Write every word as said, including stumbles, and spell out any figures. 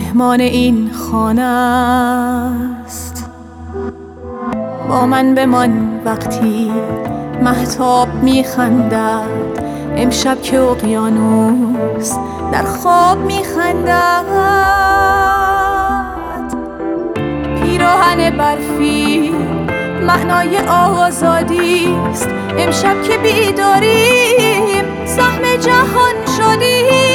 مهمان این خانه است. با من بمان وقتی مهتاب میخندد، امشب که اقیانوس در خواب میخندد. پیراهن برفی معنای آزادی است، امشب که بیداریم سهم جهان شدیم.